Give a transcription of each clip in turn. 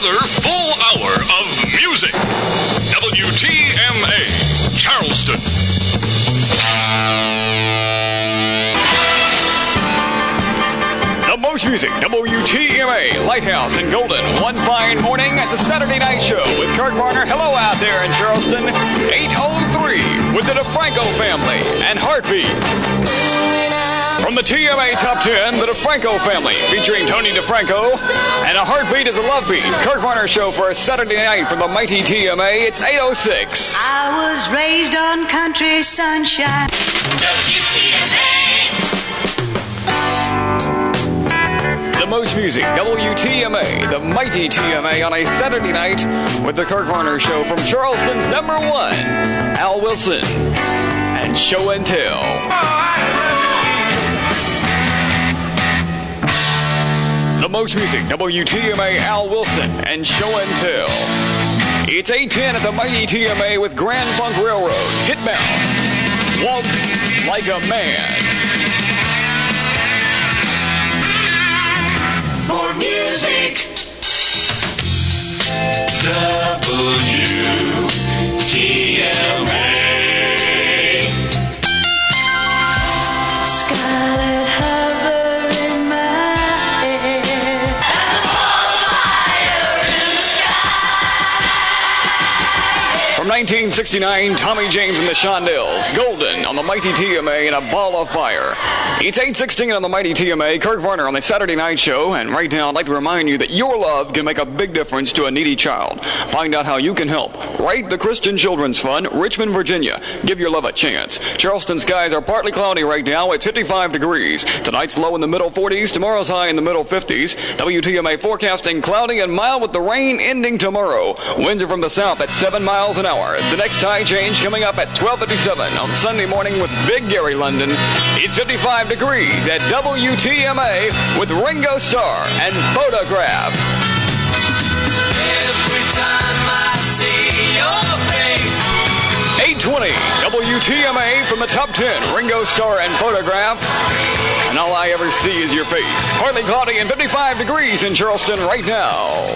another full hour of music. WTMA, Charleston. The most music, WTMA, Lighthouse in Golden. One fine morning, it's a Saturday night show with Kurt Varner. Hello out there in Charleston. 803 with the DeFranco family and Heartbeat. From the TMA Top 10, the DeFranco family, featuring Tony DeFranco, and a Heartbeat is a love beat. Kurt Varner show for a Saturday night from the mighty TMA. It's 806. I was raised on country sunshine. WTMA. The most music, WTMA, the mighty TMA on a Saturday night with the Kurt Varner show from Charleston's number one, Al Wilson, and Show and Tell. The most music, WTMA, Al Wilson, and Show and Tell. It's 8:10 at the mighty TMA with Grand Funk Railroad, Hitbound, Walk Like a Man. More music. WTMA. Scarlet hover in my head. Fire in the sky. From 1969, Tommy James and the Shondells, Golden on the mighty TMA, and a ball of fire. It's 8:16 on the mighty TMA, Kurt Varner on the Saturday night show, and right now I'd like to remind you that your love can make a big difference to a needy child. Find out how you can help. Write the Christian Children's Fund, Richmond, Virginia. Give your love a chance. Charleston skies are partly cloudy right now at 55 degrees. Tonight's low in the middle 40s, tomorrow's high in the middle 50s. WTMA forecasting cloudy and mild with the rain ending tomorrow. Winds are from the south at 7 miles an hour. The next tide change coming up at 12:57 on Sunday morning with Big Gary London. It's 55 degrees at WTMA with Ringo Starr and Photograph. Every time I see your face. 820 WTMA from the top 10, Ringo Starr and Photograph. And all I ever see is your face. Partly cloudy and 55 degrees in Charleston right now.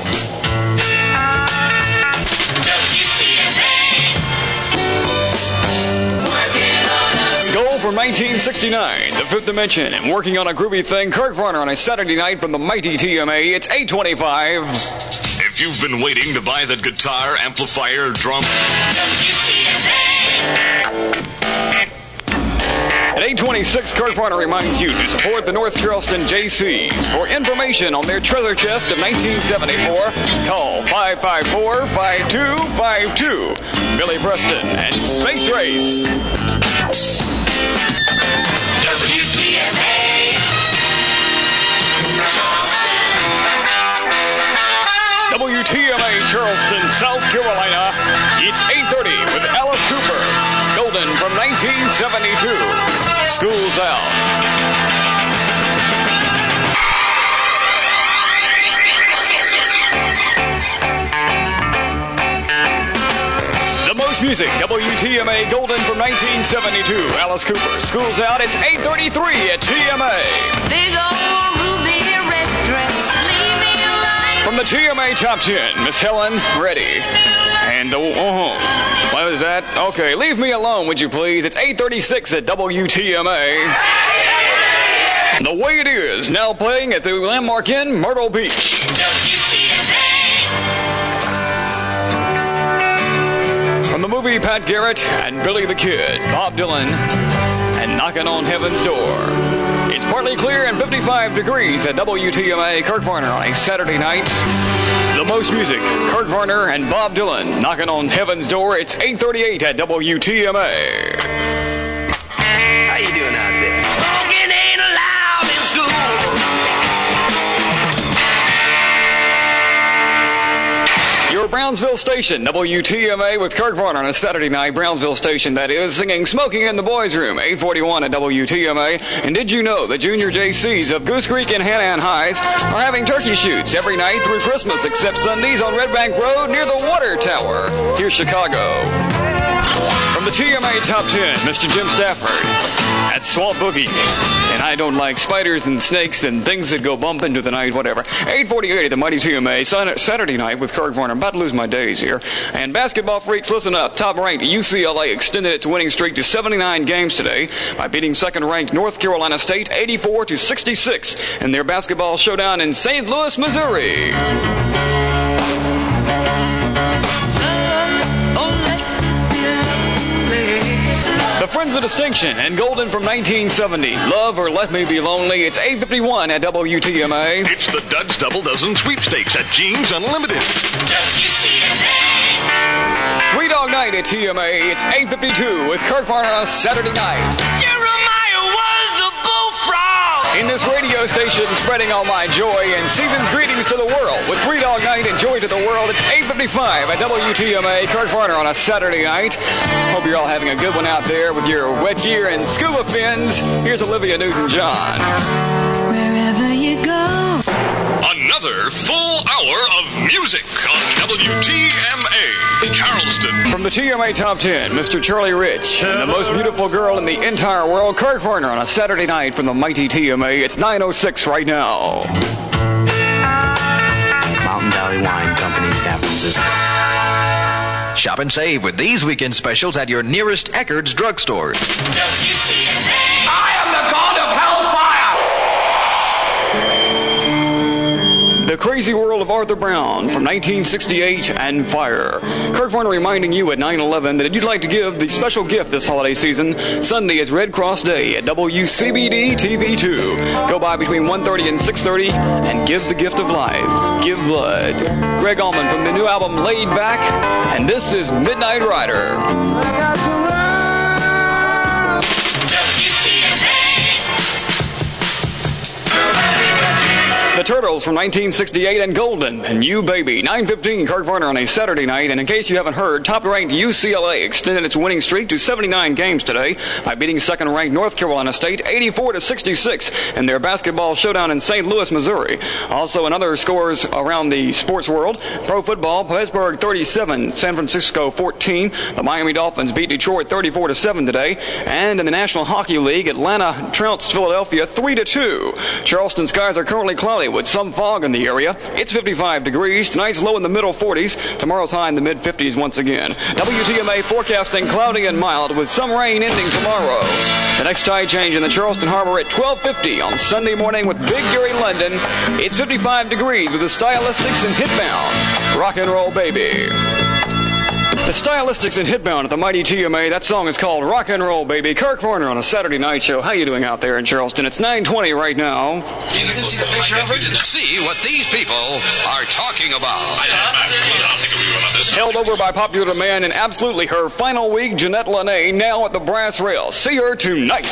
Goal from 1969, The Fifth Dimension, and working on a groovy thing, Kurt Varner on a Saturday night from the mighty TMA. It's 825. If you've been waiting to buy that guitar, amplifier, drum... At 826, Kurt Varner reminds you to support the North Charleston JCs. For information on their treasure chest of 1974, call 554-5252. Billy Preston and Space Race. WTMA. Charleston. WTMA Charleston, South Carolina. It's 8:30 with Alice Cooper. Golden from 1972. School's out. Music, WTMA Golden from 1972. Alice Cooper, School's Out. It's 8:33 at TMA. Big old ruby red dress. Leave me alone. From the TMA Top 10, Miss Helen Reddy. And what was that? Okay, leave me alone, would you please? It's 8:36 at WTMA. The Way It Is, now playing at the Landmark Inn, Myrtle Beach. From the movie Pat Garrett and Billy the Kid, Bob Dylan, and Knocking on Heaven's Door. It's partly clear and 55 degrees at WTMA. Kurt Varner on a Saturday night. The most music, Kurt Varner and Bob Dylan, Knocking on Heaven's Door. It's 8:38 at WTMA. How you doing out there? Smoking ain't allowed in school. Your Brownsville station, WTMA with Kurt Varner on a Saturday night. Brownsville station, that is, singing Smoking in the Boys' Room, 841 at WTMA. And did you know the junior JCs of Goose Creek and Hanahan Highs are having turkey shoots every night through Christmas, except Sundays on Red Bank Road near the Water Tower, here Chicago. From the TMA Top 10, Mr. Jim Stafford. That's Swamp Boogie. And I don't like spiders and snakes and things that go bump into the night, whatever. 8:48 at the Mighty TMA, Saturday night with Kirk Varner. I'm about to lose my days here. And basketball freaks, listen up. Top-ranked UCLA extended its winning streak to 79 games today by beating second-ranked North Carolina State 84-66 in their basketball showdown in St. Louis, Missouri. The Friends of Distinction and Golden from 1970. Love or Let Me Be Lonely. It's 8:51 at WTMA. It's the Duds Double Dozen Sweepstakes at Jeans Unlimited. Three Dog Night at TMA. It's 8:52 with Kirk Varner on a Saturday night. Jeremiah was a bullfrog. In this radio station, spreading all my joy and season's greetings to the world. With Three Dog Night and Joy to the World, it's 8:55 at WTMA. Kirk Varner on a Saturday night. Hope you're all having a good one out there with your wet gear and scuba fins. Here's Olivia Newton-John. Wherever you go. Another full hour of music on WTMA Charleston. From the TMA Top 10, Mr. Charlie Rich and the most beautiful girl in the entire world, Kirk Varner on a Saturday night from the Mighty TMA. It's 9:06 right now. Mountain Valley Wine Company, San Francisco. Shop and save with these weekend specials at your nearest Eckerd's drugstore. I am the god of hellfire. The Crazy World of Arthur Brown from 1968 and Fire. Kirk Varner reminding you at 9/11 that if you'd like to give the special gift this holiday season, Sunday is Red Cross Day at WCBD TV2. Go by between 1:30 and 6:30 and give the gift of life. Give blood. Greg Allman from the new album Laid Back, and this is Midnight Rider. The Turtles from 1968 and Golden and You Baby. 9:15 Kirk Varner on a Saturday night. And in case you haven't heard, top-ranked UCLA extended its winning streak to 79 games today by beating second-ranked North Carolina State 84-66 in their basketball showdown in St. Louis, Missouri. Also, in other scores around the sports world, pro football, Pittsburgh 37, San Francisco 14. The Miami Dolphins beat Detroit 34-7 today. And in the National Hockey League, Atlanta trounced Philadelphia 3-2. Charleston skies are currently cloudy with some fog in the area. It's 55 degrees. Tonight's low in the middle 40s. Tomorrow's high in the mid-50s once again. WTMA forecasting cloudy and mild with some rain ending tomorrow. The next tide change in the Charleston Harbor at 12:50 on Sunday morning with Big Gary London. It's 55 degrees with the Stylistics and Hitbound. Rock and Roll Baby. The Stylistics and Hitbound at the Mighty TMA. That song is called Rock and Roll Baby. Kirk Varner on a Saturday night show. How you doing out there in Charleston? It's 9:20 right now. You didn't see the picture of it? See what these people are talking about. Held over by popular demand in absolutely her final week, Jeanette Lene now at the brass rail. See her tonight.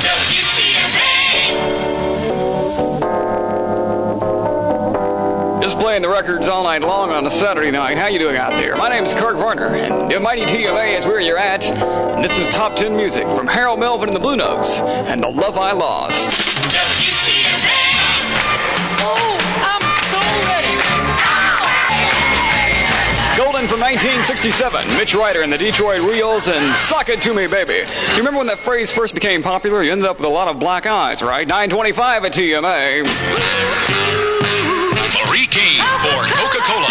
Just playing the records all night long on a Saturday night. How you doing out there? My name is Kirk Varner, and the Mighty TMA is where you're at. And this is Top 10 music from Harold Melvin and the Blue Notes and The Love I Lost. Oh, I'm so ready. Golden from 1967, Mitch Ryder and the Detroit Reels and Sock It To Me Baby. You remember when that phrase first became popular? You ended up with a lot of black eyes, right? 9:25 at TMA. Marie Kane for Coca-Cola.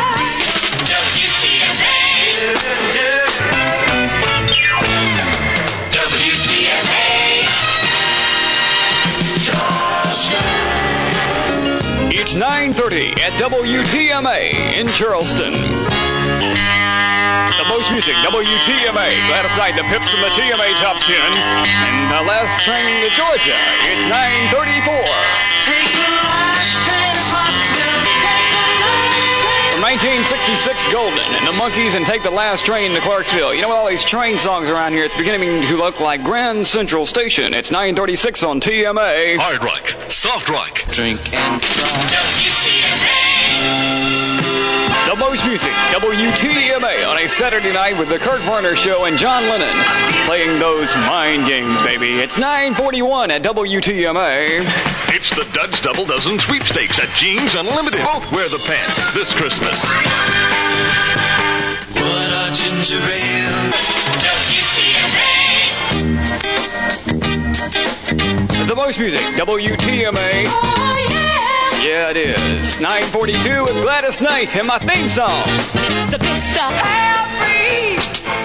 It's 9:30 at WTMA in Charleston. The most music, WTMA. Gladys Knight, the Pips from the TMA Top 10. And the last train to Georgia is 9:34. Take the last train to Pottsville. Take the last train. From 1966, Golden and the Monkees and Take the Last Train to Clarksville. You know, with all these train songs around here, it's beginning to look like Grand Central Station. It's 9:36 on TMA. Hard rock, soft rock. Drink and The most music, WTMA on a Saturday night with the Kirk Varner Show and John Lennon playing those mind games, baby. It's 9:41 at WTMA. It's the Duds Double Dozen Sweepstakes at Jeans Unlimited. Both wear the pants this Christmas. What a ginger ale. WTMA. The Most Music, WTMA. Oh, yeah. Yeah, it is. 9:42 with Gladys Knight and my theme song. The big stuff. Half-breed.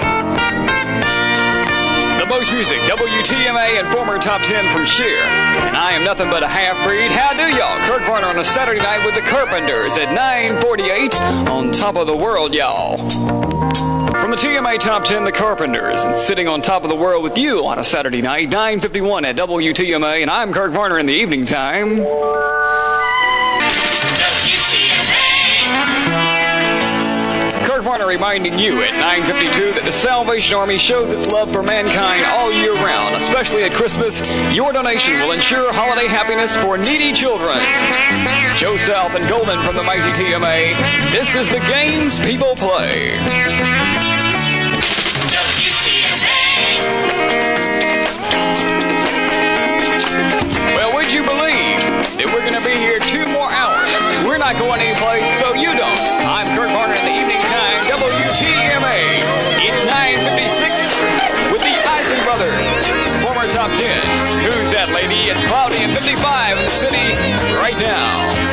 The Most Music, WTMA, and former top 10 from Cher. And I am nothing but a half-breed. How do y'all? Kurt Varner on a Saturday night with the Carpenters at 9:48 on top of the world, y'all. From the TMA Top 10, the Carpenters, and sitting on top of the world with you on a Saturday night, 9:51 at WTMA, and I'm Kurt Varner in the evening time. Kurt Varner reminding you at 9:52 that the Salvation Army shows its love for mankind all year round, especially at Christmas. Your donation will ensure holiday happiness for needy children. Joe South and Golden from the mighty TMA. This is the games people play. Well, would you believe that we're going to be here 2 more hours? We're not going anyplace, so you don't. I'm Kurt Varner in the evening time, WTMA. It's 9:56 with the Isley Brothers, former top 10. Who's that lady? It's cloudy and 55 in the city right now.